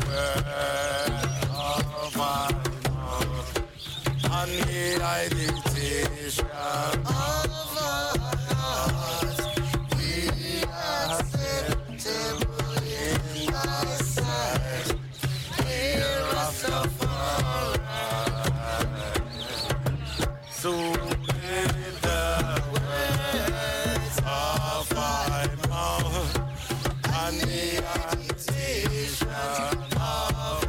word of my mouth and the meditation of our hearts be acceptable in thy sight. Hear us of so with the words of my mouth and the meditation of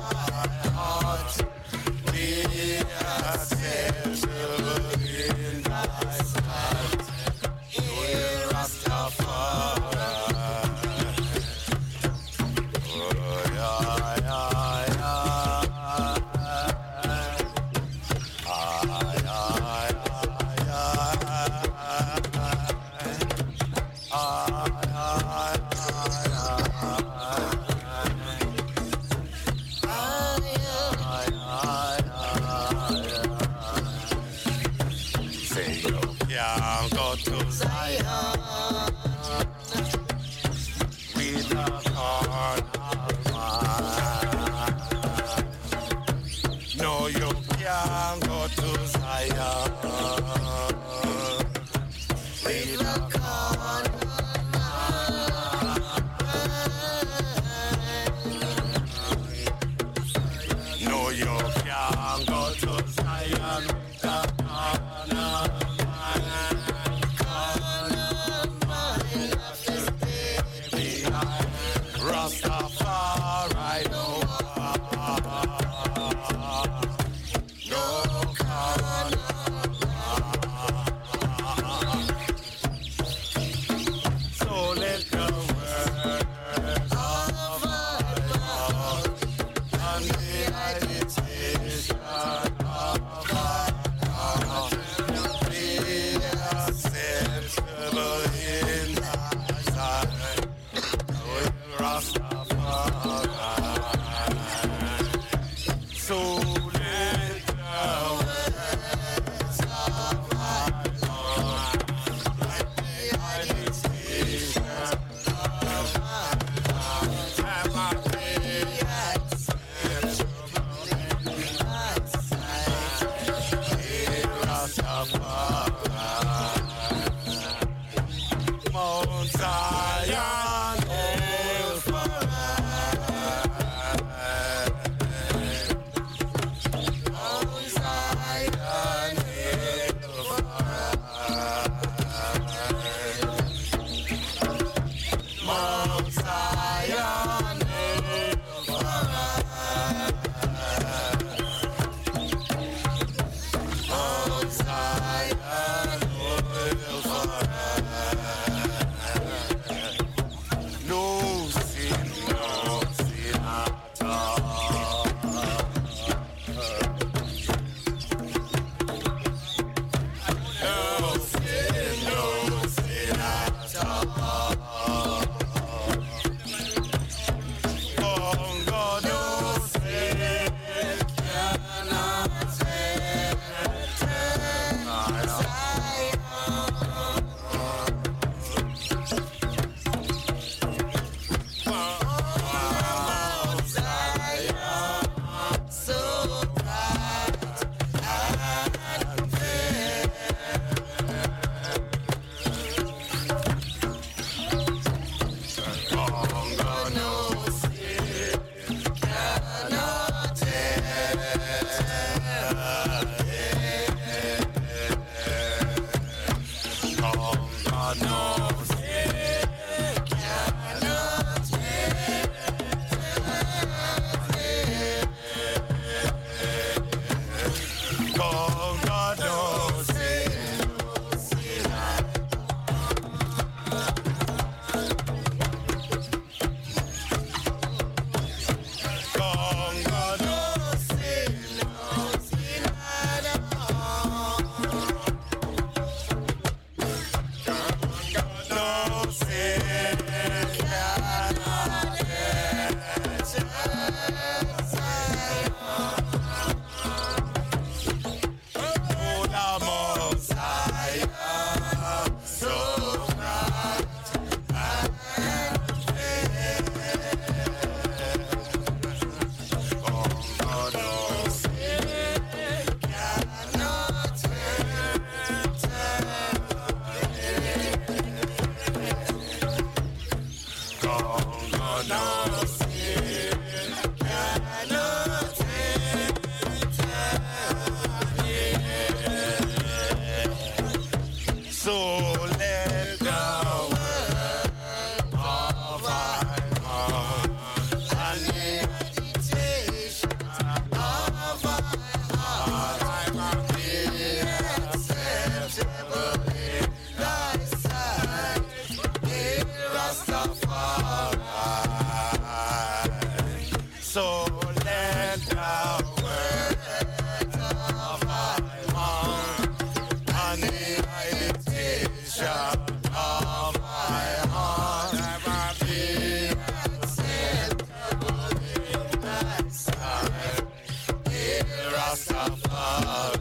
So let the words of my mouth and the meditation of my heart ever be acceptable in thy sight, dear Rastafari.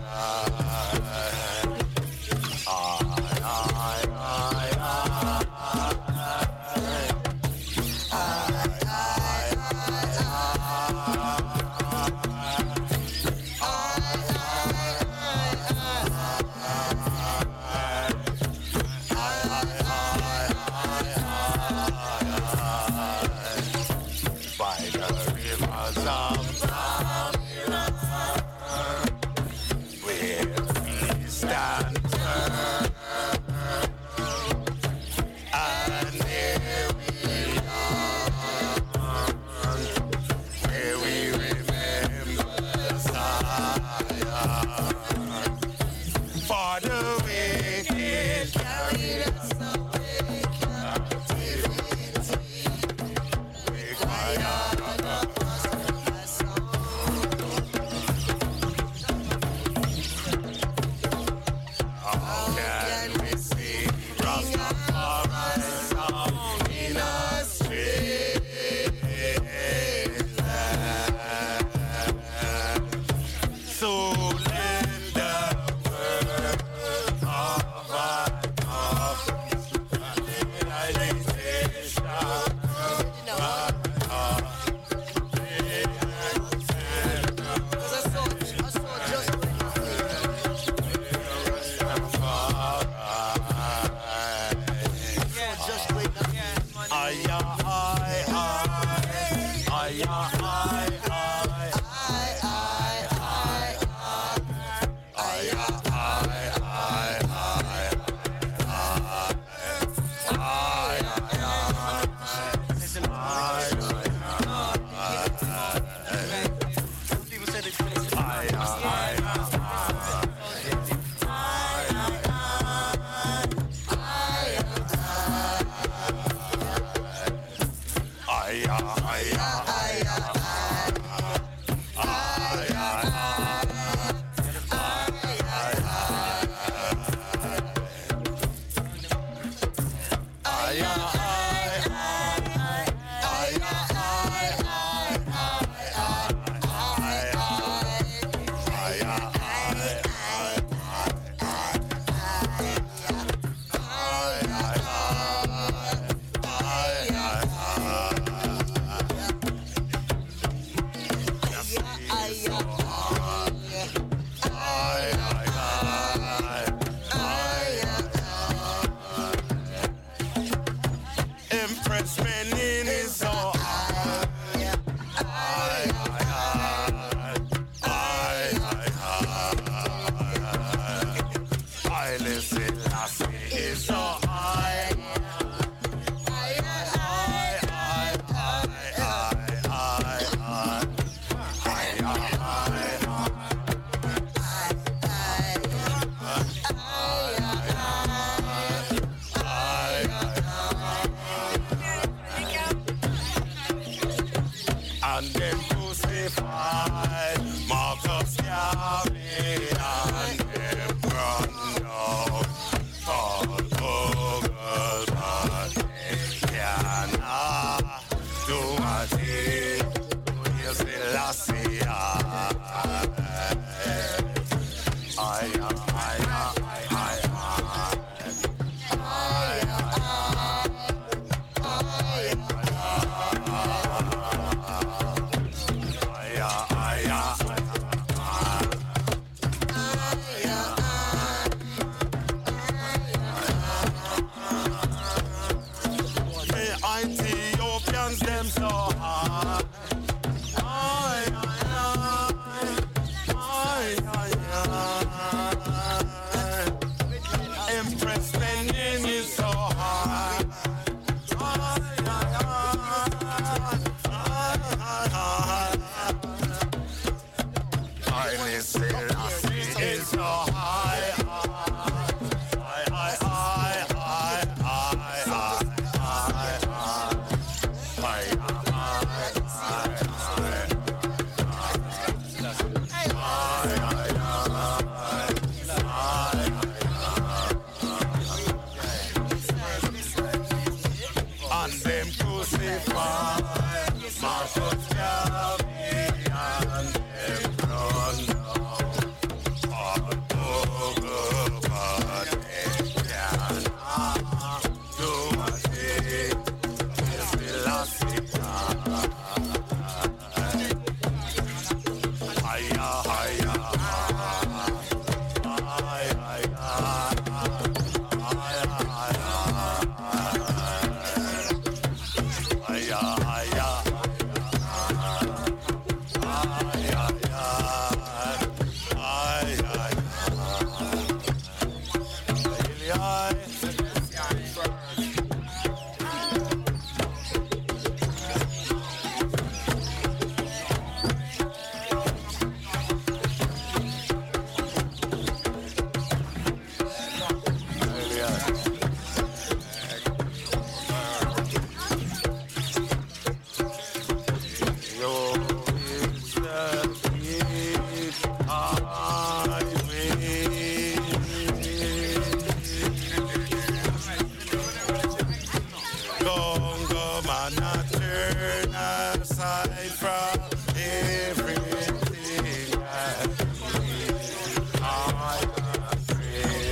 aside from everything I need. I pray.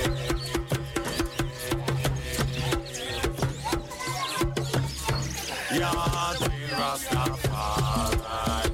Yahweh Rastafari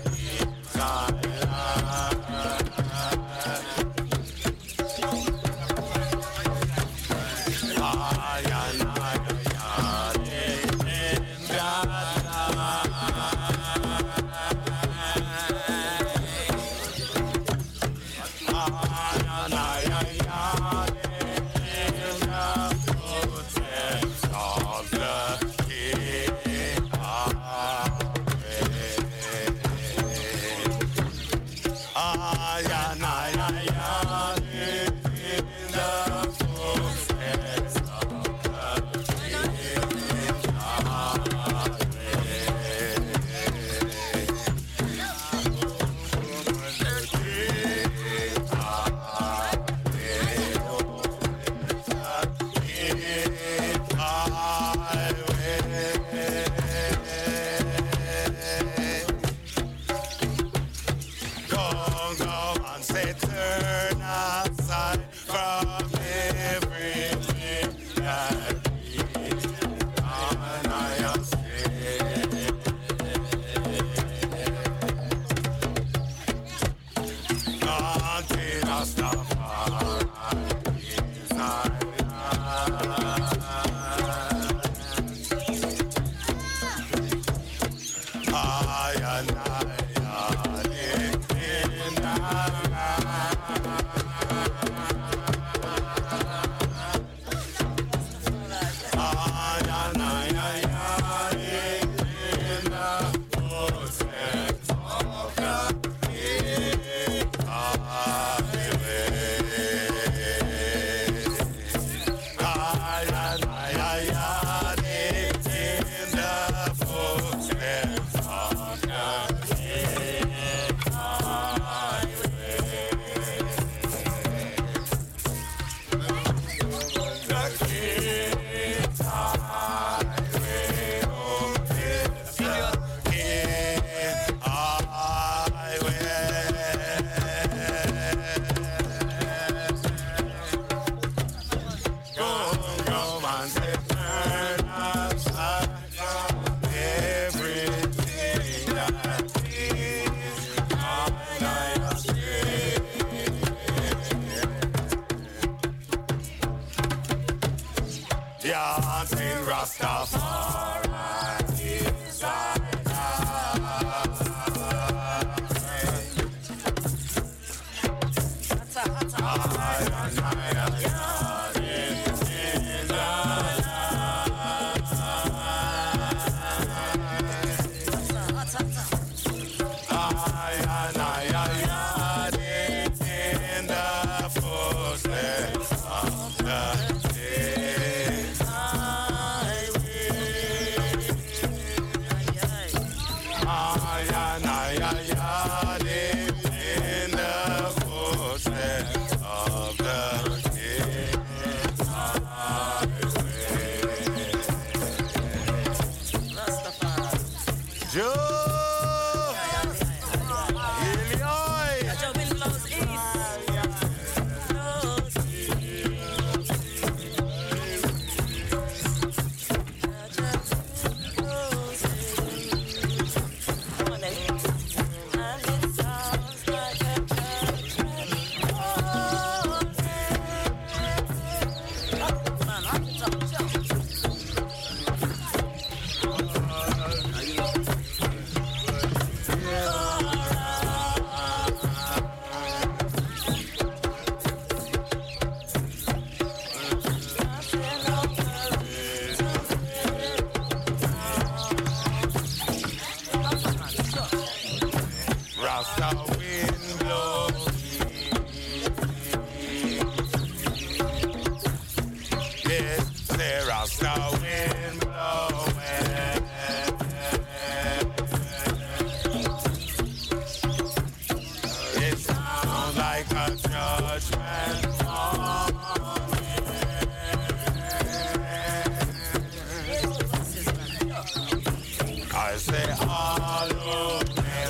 I say all of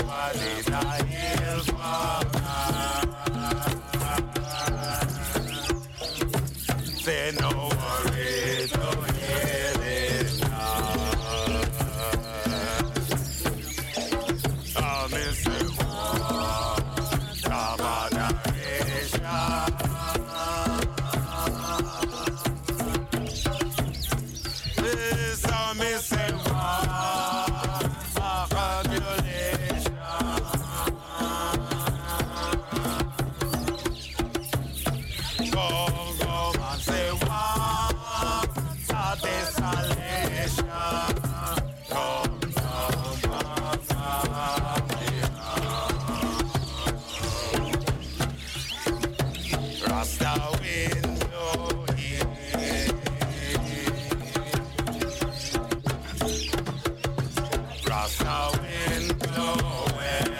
say what about adoration? This how me say what accumulation. Go and say what desolation. Rasta wind blowing, Rasta wind blowing,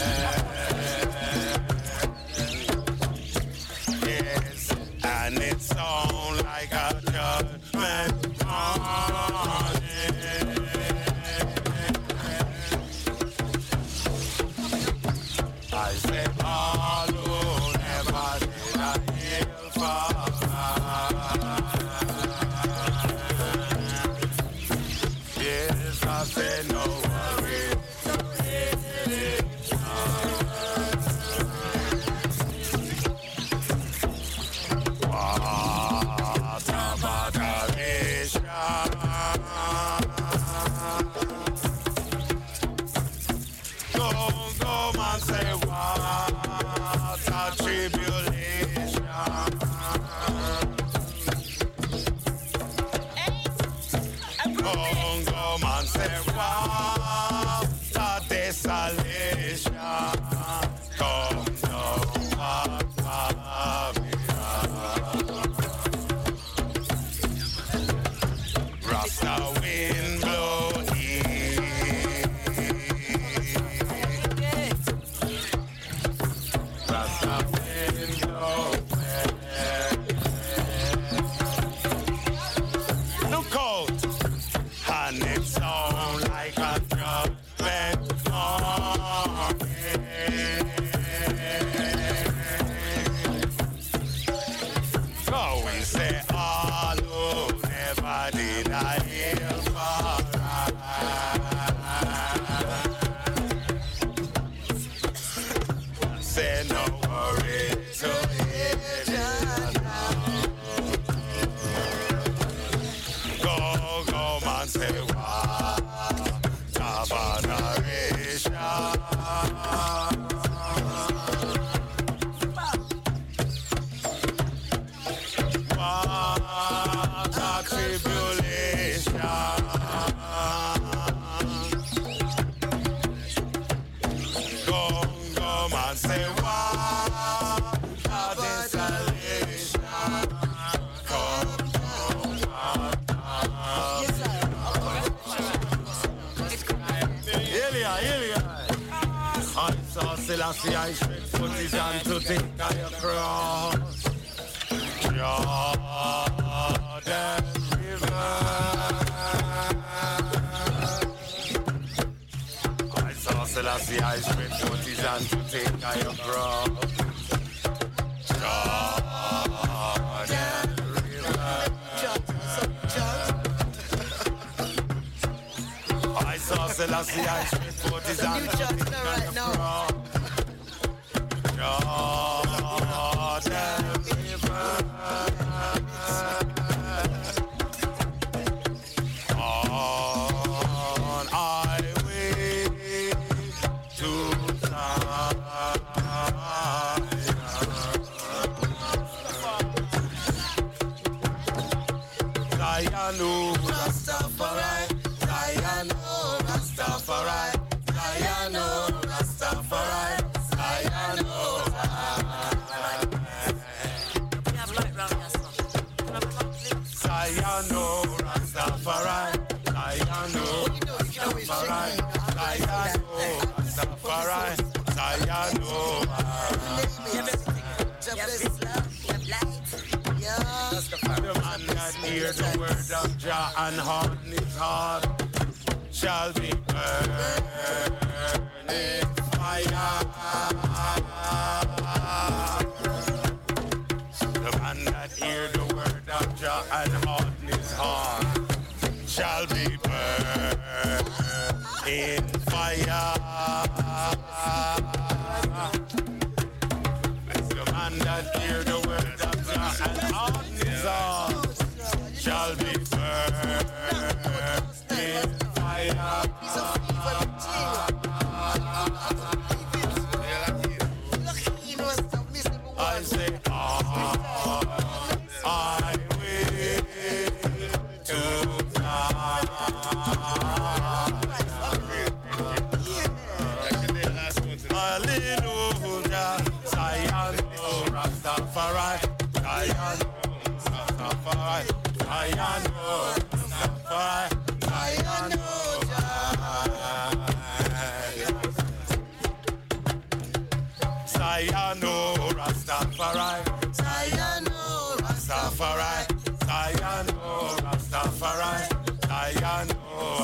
yes, and it sound like a judgment morning. I said, all who never did a hill for yes, I said, no worry. What about adoration? Go and say what a tribulation. Go and say what a desolation. Come down, Rasta wind blowing. Rasta wind blowing. Look out, and it sound like a judgment morning. So we say all who never did a hill for say no worry to it. Go man say what about adoration? What a tribulation. Go man say what a desolation. Come Elia. I saw Selassie, I should put it on to take a cross. Jordan River. I saw Selassie, I should put it on to take a cross. Jordan River. I saw Selassie, I should put it on to take a cross. Jordan River. On highway to Zion, Rastafari, Zion, Rastafari, Zion, Rastafari, Zion, Zion, Rastafari, Zion, Rastafari, Zion, the man that hear the word of Jah and harden his heart shall be burning fire. The man that hear the word of Jah and harden his heart shall be burned in fire. Bless the man that hear the word of Jah, and on his arms shall be burned in fire. I say, I will to fly. Hallelujah, Zion, oh Rastafari, Zion, oh Rastafari, Zion, oh Rastafari, Zion, oh Zion, oh Rastafari, Zion, oh Rastafari, Zion, oh Rastafari, Zion, oh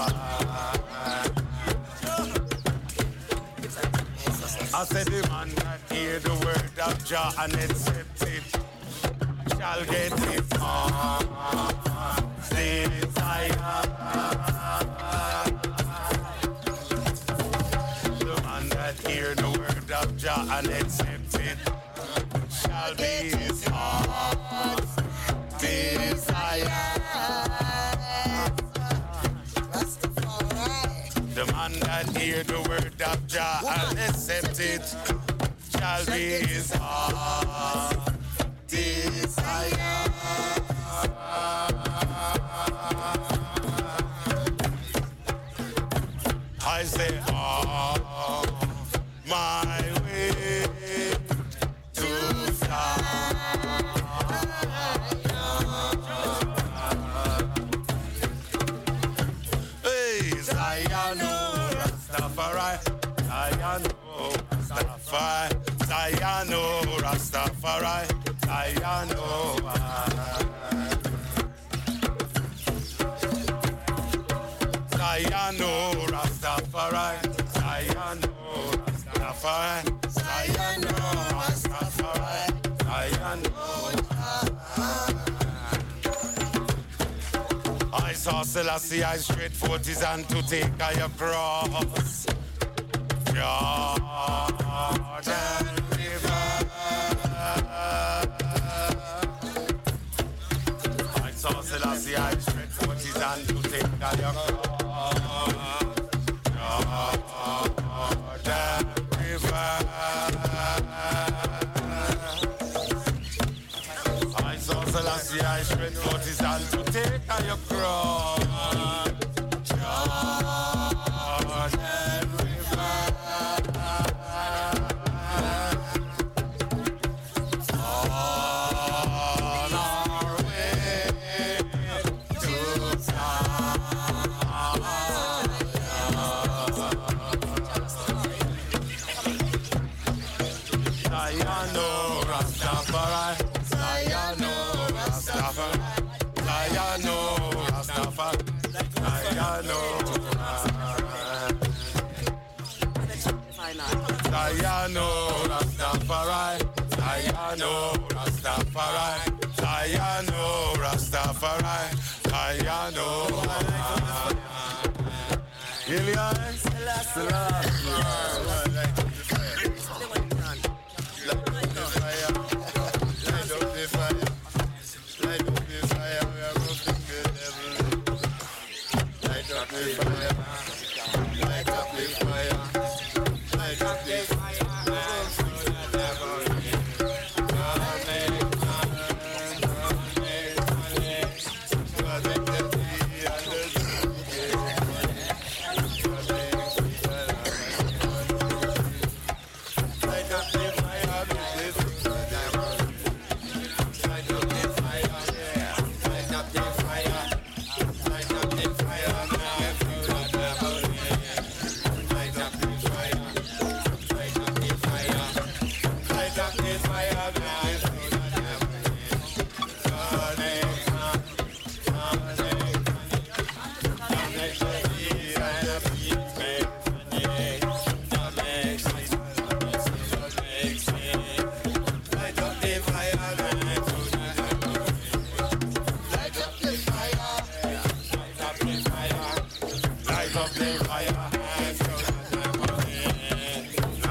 I said the man that hear the word of Jah and accept it shall get it on. The man that hear the word of Jah and accept it shall be his heart desire. The man that hear the word of Jah and accept it shall be his heart desire. I say, oh, my way to Zion, oh Rastafari, Zion, oh Rastafari, Zion, oh Rastafari, Zion, oh Zion, oh Rastafari, Zion, oh Rastafari, Zion, oh Rastafari, Zion, oh I saw Selassie, I straight forth his hand to take a cross. Jordan River. I saw Selassie, I straight forth his hand to take a cross. Jordan River. I saw Selassie, I straight forth his hand to take your cross. Jordan River. On our way to Zion, oh Rastafari, Zion, oh Rastafari, Zion, oh Rastafari, Zion, oh Zion, oh Rastafari, Zion, oh Rastafari, Zion, oh Rastafari, Zion, oh Ilias,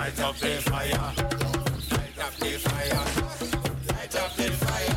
light up the fire, light up the fire, light up the fire.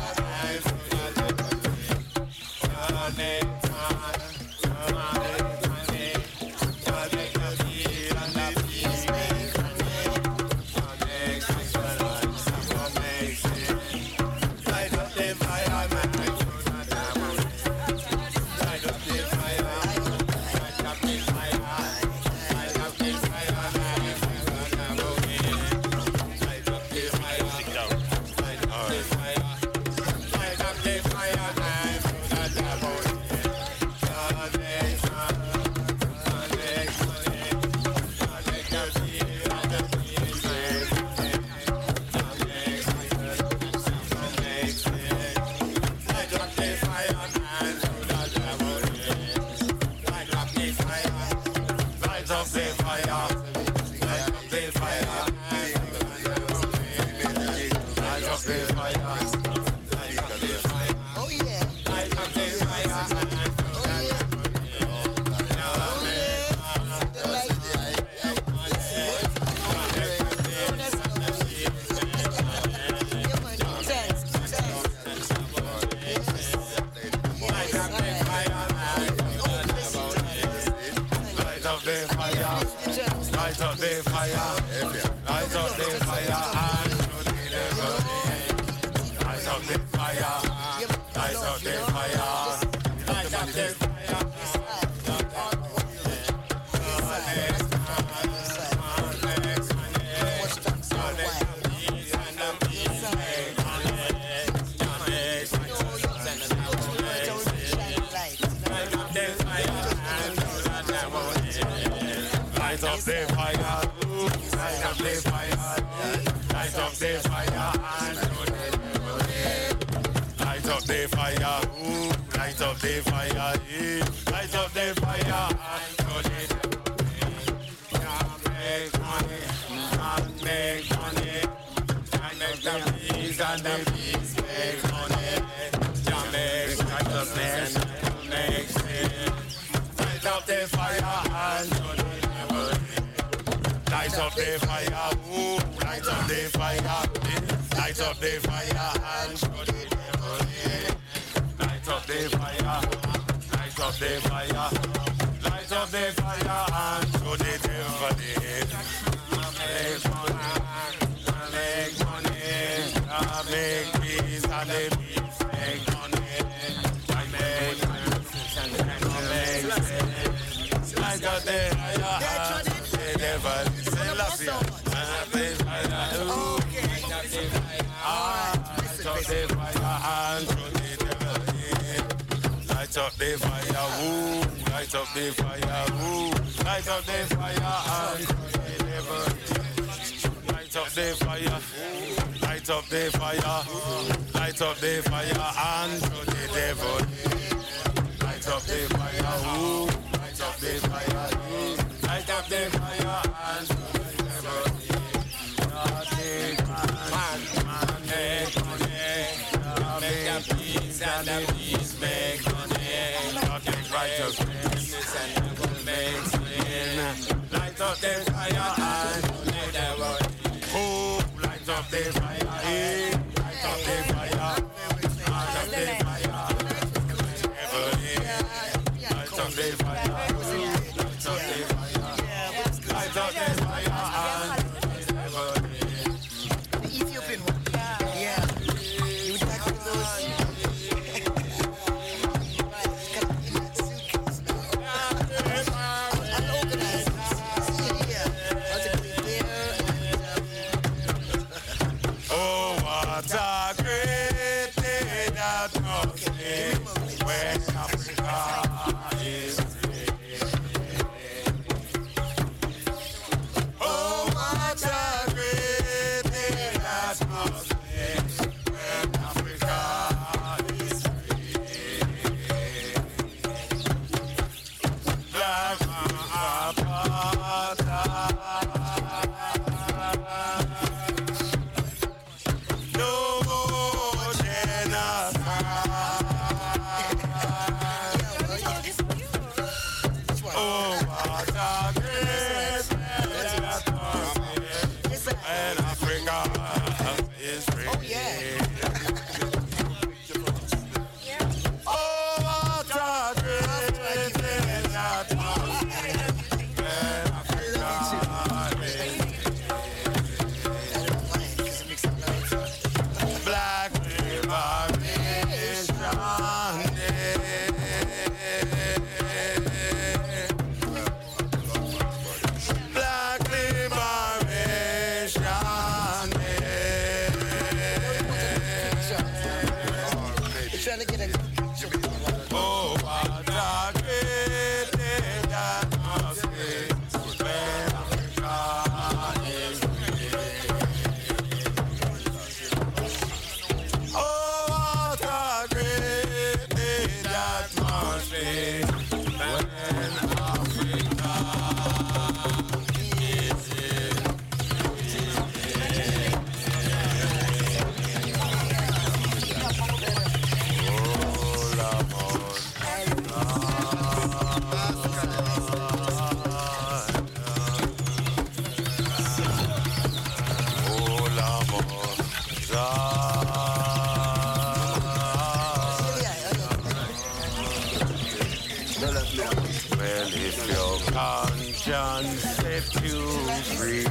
Well, if your conscience set you free,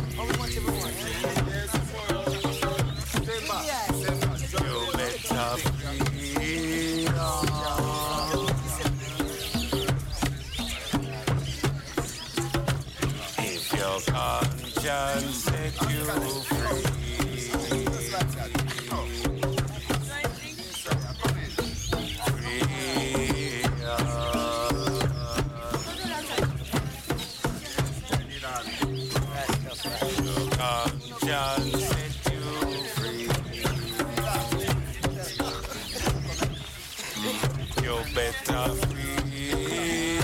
you better free. If your conscience set you free. Better free.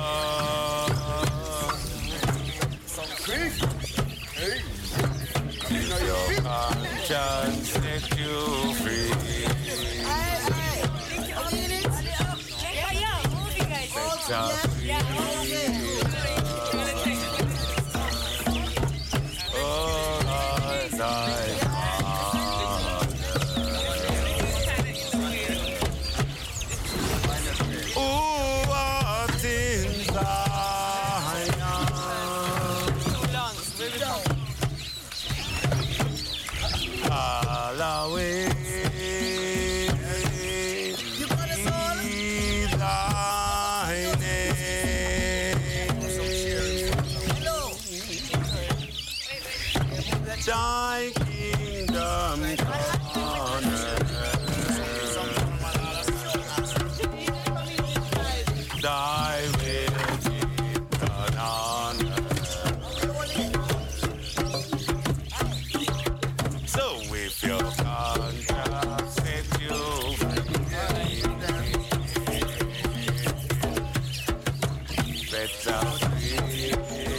Your conscience set you free. Better free. Thy kingdom come on earth. Thy will be done on earth. So if your conscience set you free, better free.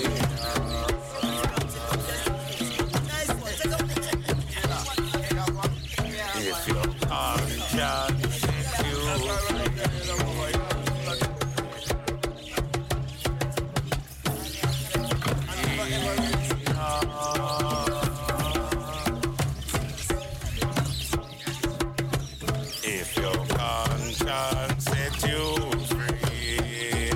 If your conscience set you if your conscience set you free,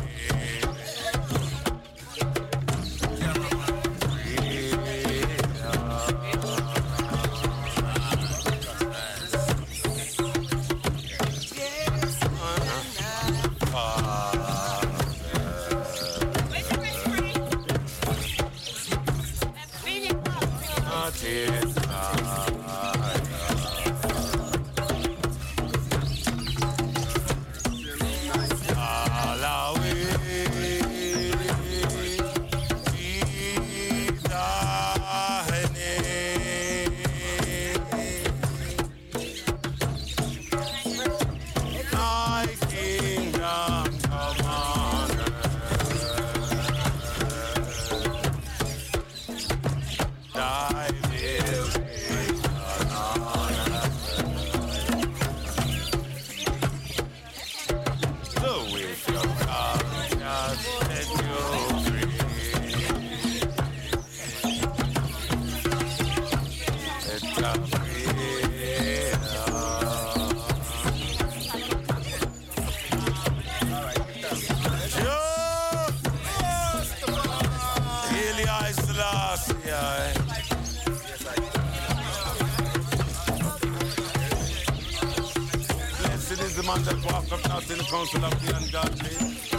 man that walk up not in the council of the ungodly,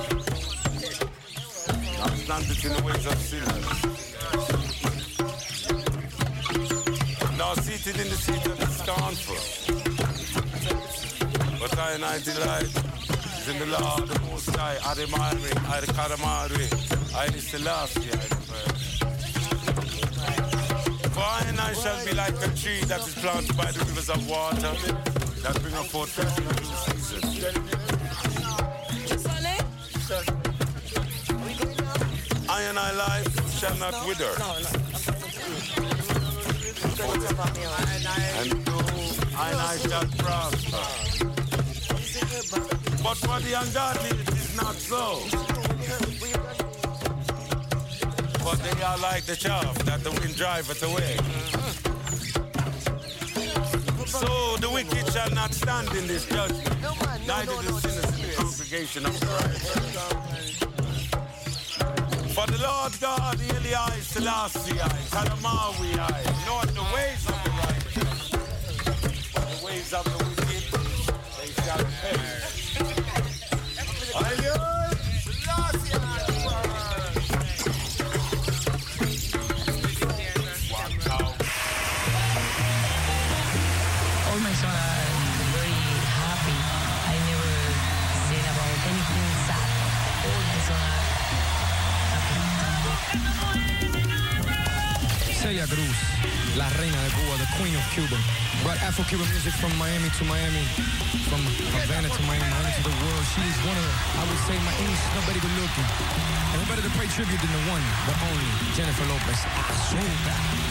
not standeth in the ways of sinners, nor seated in the seat of the scornful. But I and I delight is in the law of the Most High, Ademari, Adekaramari, I the Selassie, I the first. For I and I shall be like a tree that is planted by the rivers of water, that bring forth fruit in due season. I and I life shall not wither. And I and I shall prosper. But for the ungodly it is not so. But they are like the chaff that the wind driveth away. So the wicked shall not stand in this judgment. Neither the sinners in the congregation of Christ. For the Lord God, Eli, Selassie, Kalamawi, know the ways of the righteous. But the ways of the wicked, they shall perish. All my son are very happy. I never said about anything sad. All my son are Celia Cruz, la reina de Cuba, the queen of Cuba. Brought Afro-Cuban music from Miami to Miami, from Havana to Miami, Miami to the world. She is one of, I would say, my English is nobody good looking. And who better to pay tribute than the one, the only, Jennifer Lopez. Azúcar.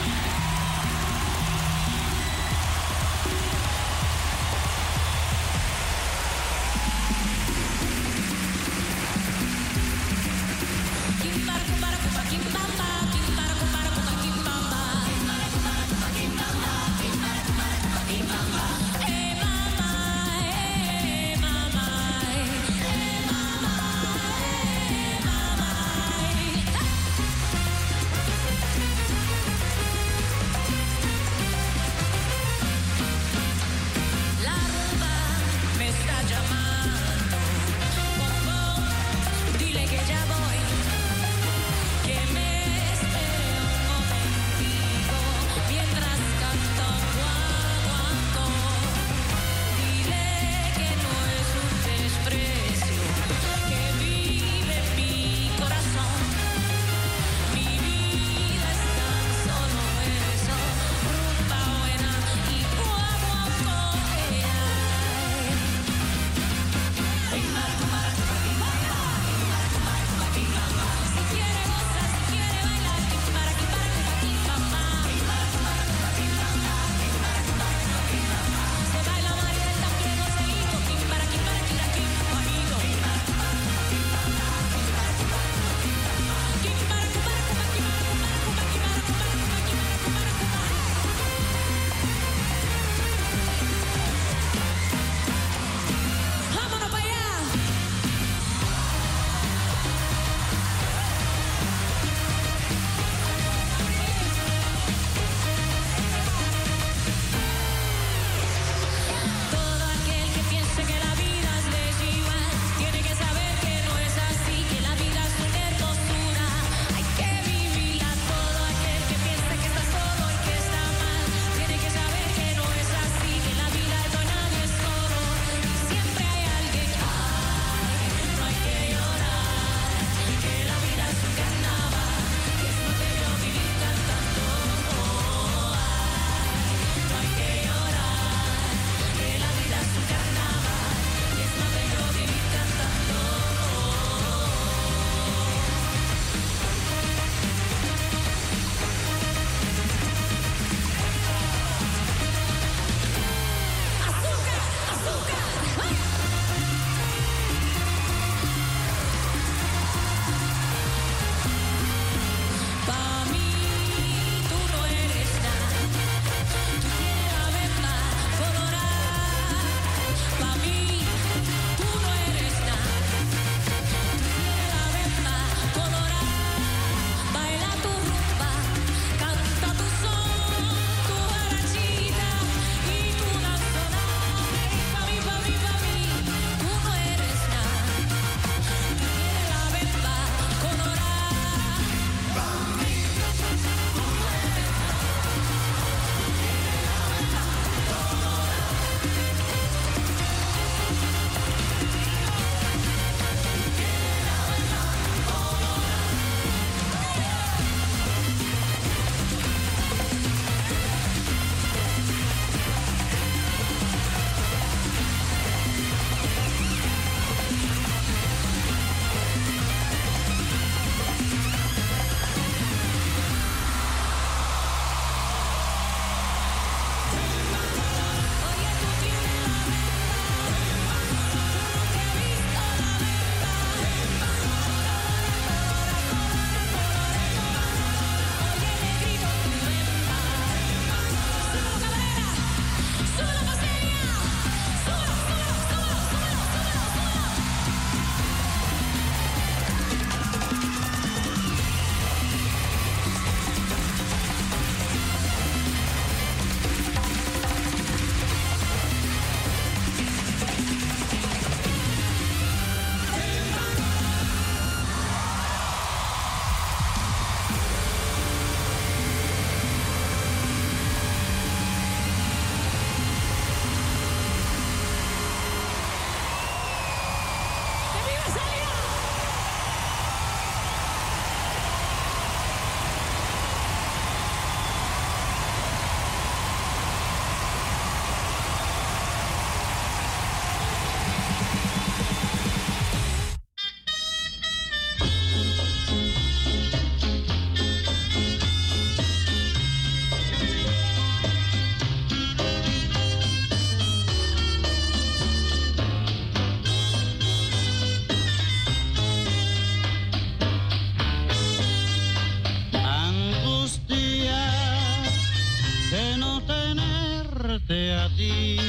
de no tenerte a ti.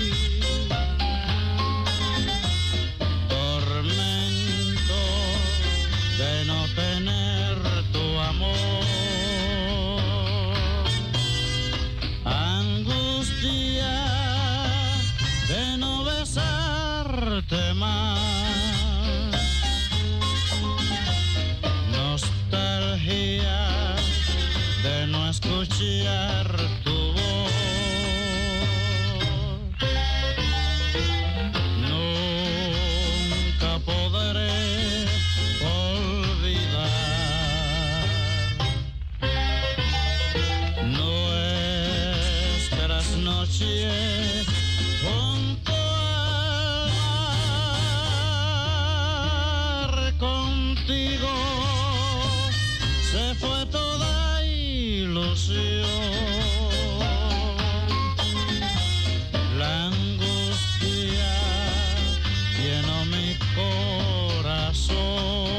Tormento de no tener tu amor. Angustia de no besarte más. Nostalgia de no escuchar tu voz. Nunca podré olvidar nuestras noches junto al mar. Contigo se fue toda ilusión. La angustia llenó mi corazón.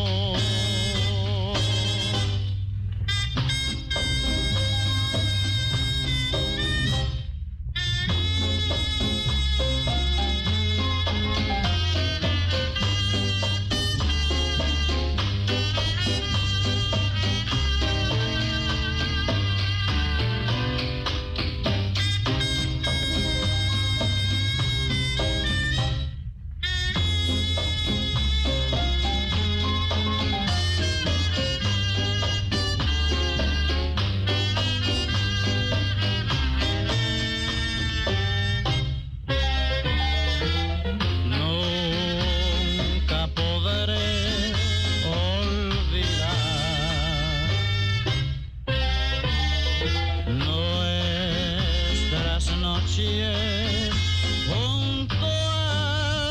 Nunca podré olvidar nuestras noches junto al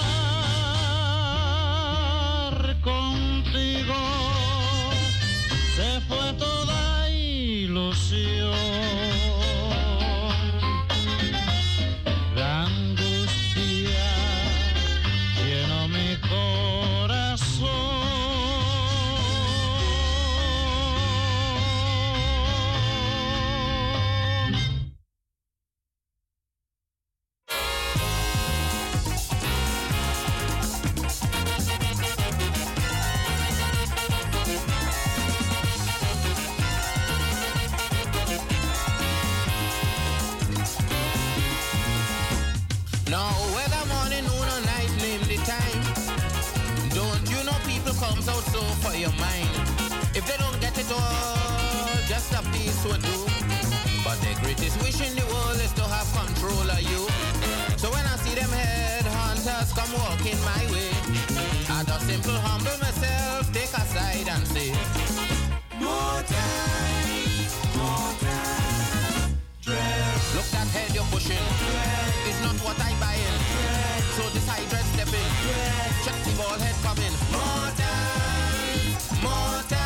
mar. Contigo se fue toda ilusión. La angustia llenó mi corazón. Now, whether morning, noon, or night, name the time. Don't you know people comes out so for your mind? If they don't get it all, just a piece will do. But the greatest wish in the world is to have control of you. So when I see them headhunters come walking my way, I just simple humble myself, take a side and say, more time, more time. Look that head you're pushing, it's not what I buying. So this high dread stepping, check the ball head coming. More time, more time.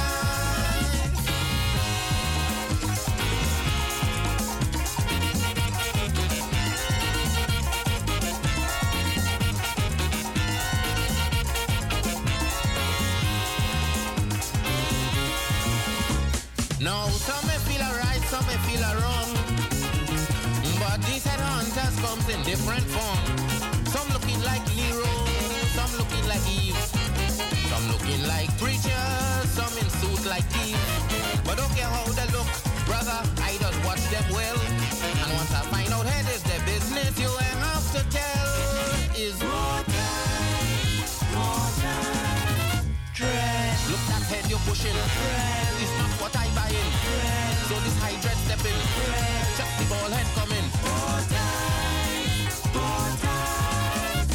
Now some may feel alright, some may feel wrong, but these headhunters comes in different form. Some looking like Nero, some looking like Eve, some looking like preachers, some in suit like thieves. But don't care how they look, brother, I just watch them well. And once I find out head is their business, you ain't have to tell. Is more time, more time. Look that head you're pushing, it's not what I buying. So this high dread stepping, check the ball head coming. More time, more time.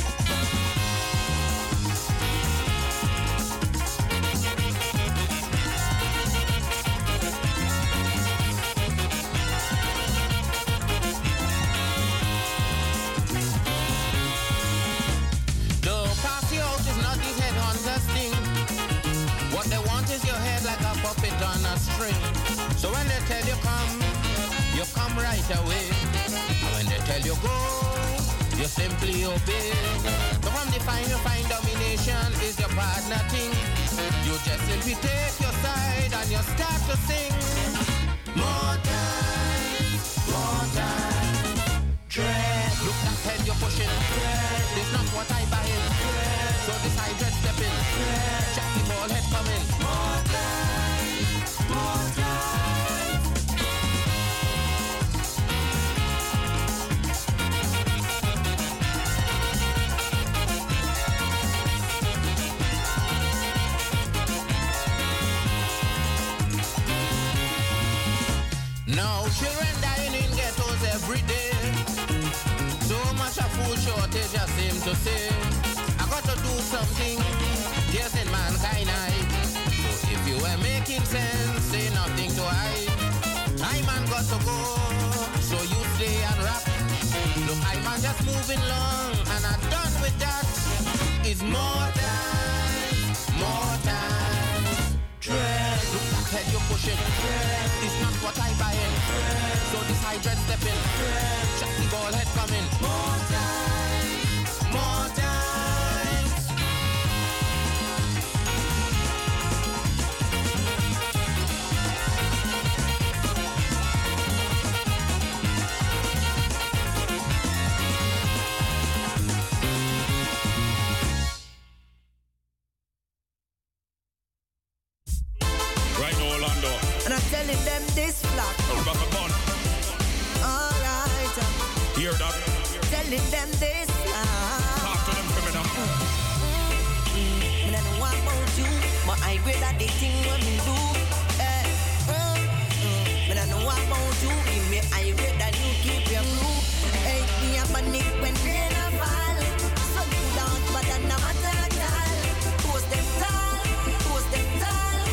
The party out is not these headhunters thing. What they want is your head like a puppet on a string. So when they tell you come right away. And when they tell you go, you simply obey. So from the find you find domination is your partner thing. You just simply take your side and you start to sing. More time. Now children dying in ghettos every day. So much a food shortage I seem to say. I got to do something, yes, in mankind eye. So if you were making sense, say nothing to hide. I man got to go, so you stay and rap. Look, I man just moving long, and I'm done with that. It's more time, more time. Dread, look that head you pushing. It's not what I buying. So this high dread stepping. Check the ball head coming. More time, more time. And I'm telling them this flock. Alright. Hear that? Telling them this flock. Talk to them for me now. And I know I won't do, but I grade at the thing when we do. And I know I won't do, give me I grade that you keep your blue. Hey, me a panic when rain a fall. Sun go down, but I'm not at all. Post them tall, post them tall.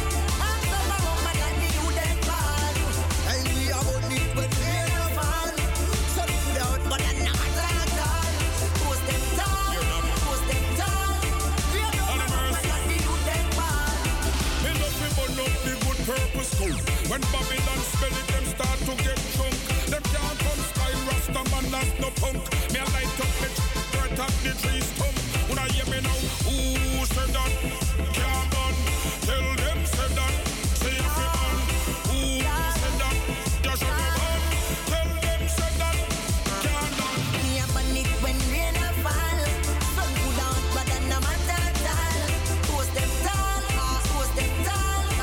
When Babylon spell it, them start to get drunk. Them can't come sky Rasta man, that's no punk. Me a light up the dirt at the tree stump. When I hear me now, who said that? Can't burn. Tell them said that. Say if you burn. Who said that? Just a burn. Tell them said that. Can't burn. Me a panic when rain a fall. Sun go down, but I'm not at all. Post them tall, post them tall.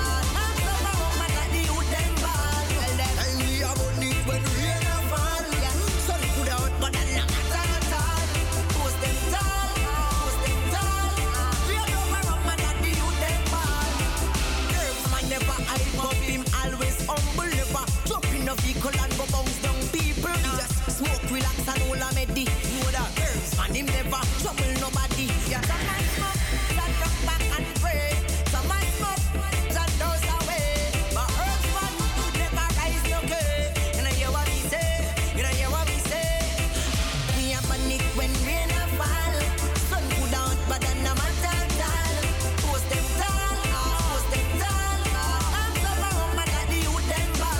Vehicle and go bounce down people. He just smoke, relax and all a medi. Know that herbs man, him never trouble nobody. Yeah, some might smoke, some drop back and pray. Some might smoke, some doze away. But herbs man, never rise no care. You know hear what we say, you know hear what we say. We a panic when rain a fall. Sun go down, but then no matter at all. Post them tall, post them tall. I'm so wrong, but I do them ball.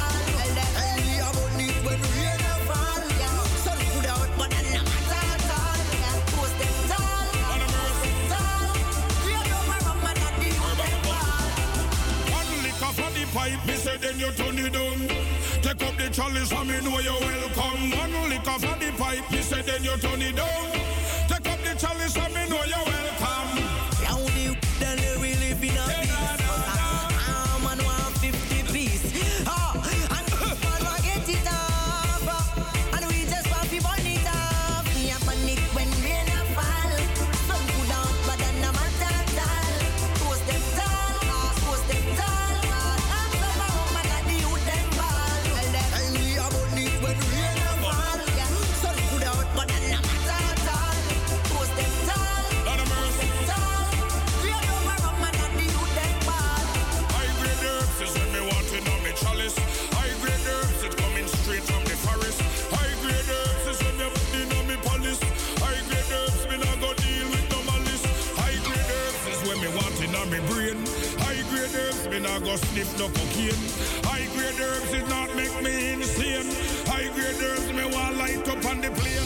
When rain a fall, sun put out, but I'm not at all. Post them tall, post them tall. Rain over rum and I do them ball. One lick off of the pipe, me say then you turn it down. Take up the chalice and me know you're welcome. One lick off of the pipe, me say then you turn it down. Take up the chalice and me know you're welcome. Down the then we live in a peace. I'm on 150 piece. And people will get it up. And we just want to burn it up. We a panic when rain a fall. Sun go down, but then no matter at all. Post them tall, post them tall. I'm so wrong, man, I do them ball. And we a burn it when rain a fall. Sun go down, but then no matter at all. Post them tall, post them tall. Rain over rum and I do them ball. High grade herbs is when me want it on me chalice. High grade herbs it coming straight from the forest. High grade herbs is when me put in on me police. High grade herbs me not go deal with no malice. High grade herbs is when me want it on me brain. High grade herbs me not go sniff no cocaine. High grade herbs is not make me insane. High grade herbs me want light up on the plane.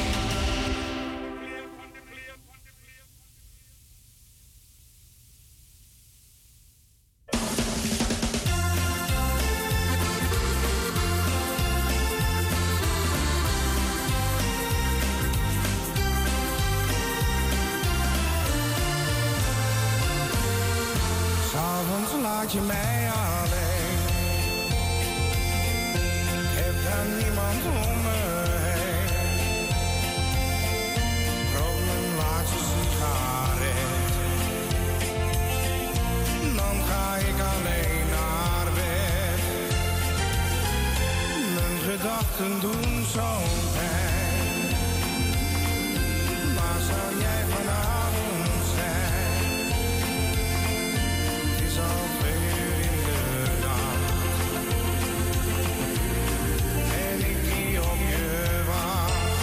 S'avonds laat je mij alleen. Ik heb dan niemand om me heen. Rook mijn laatste sigaret. Dan ga ik alleen naar bed. gedachten doen zo pijn. Waar zou jij vanavond zijn? Het is al 2 uur in de nacht. En ik die op je wacht.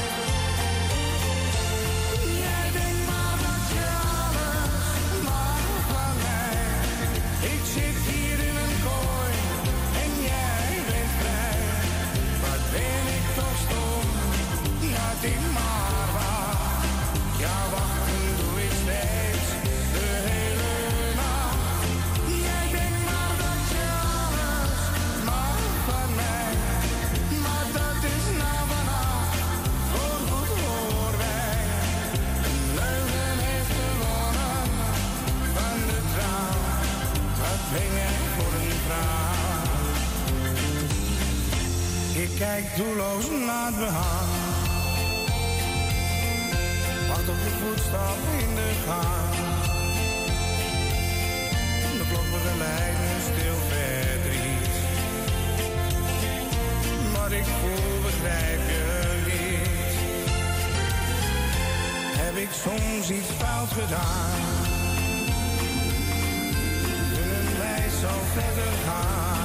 Jij denkt maar dat je alles mag van mij. Ik zit hier in een kooi en jij bent vrij. Wat ben ik toch stom, dat ik maar wacht. Ja, wachten doe ik steeds de hele nacht. Jij denkt maar dat je alles mag van mij. Maar dat is nou vanaf voorgoed voorbij. Een leugen heeft gewonnen van de trouw. Wat ben jij voor een vrouw? Ik kijk doelloos naar het behang. Wacht op de voetstap in de gang. De klok begeleidt mijn stil verdriet. Wat ik voel begrijp je niet. Heb ik soms iets fout gedaan? Kunnen wij zo verder gaan?